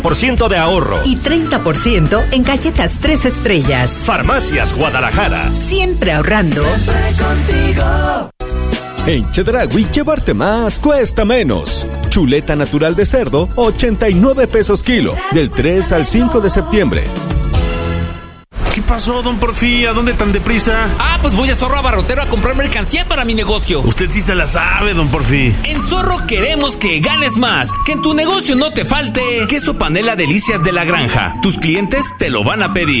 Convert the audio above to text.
30% de ahorro. Y 30% en galletas 3 estrellas. Farmacias Guadalajara. Siempre ahorrando. Siempre contigo. En Chedraui, llevarte más cuesta menos. Chuleta natural de cerdo, 89 pesos kilo. Del 3 al 5 de septiembre. ¿Qué pasó, don Porfía? ¿A dónde tan deprisa? Pues voy a Zorro Abarrotero a comprar mercancía para mi negocio. Usted sí se la sabe, don Porfí. En Zorro queremos que ganes más, que en tu negocio no te falte queso panela Delicias de la Granja. Tus clientes te lo van a pedir.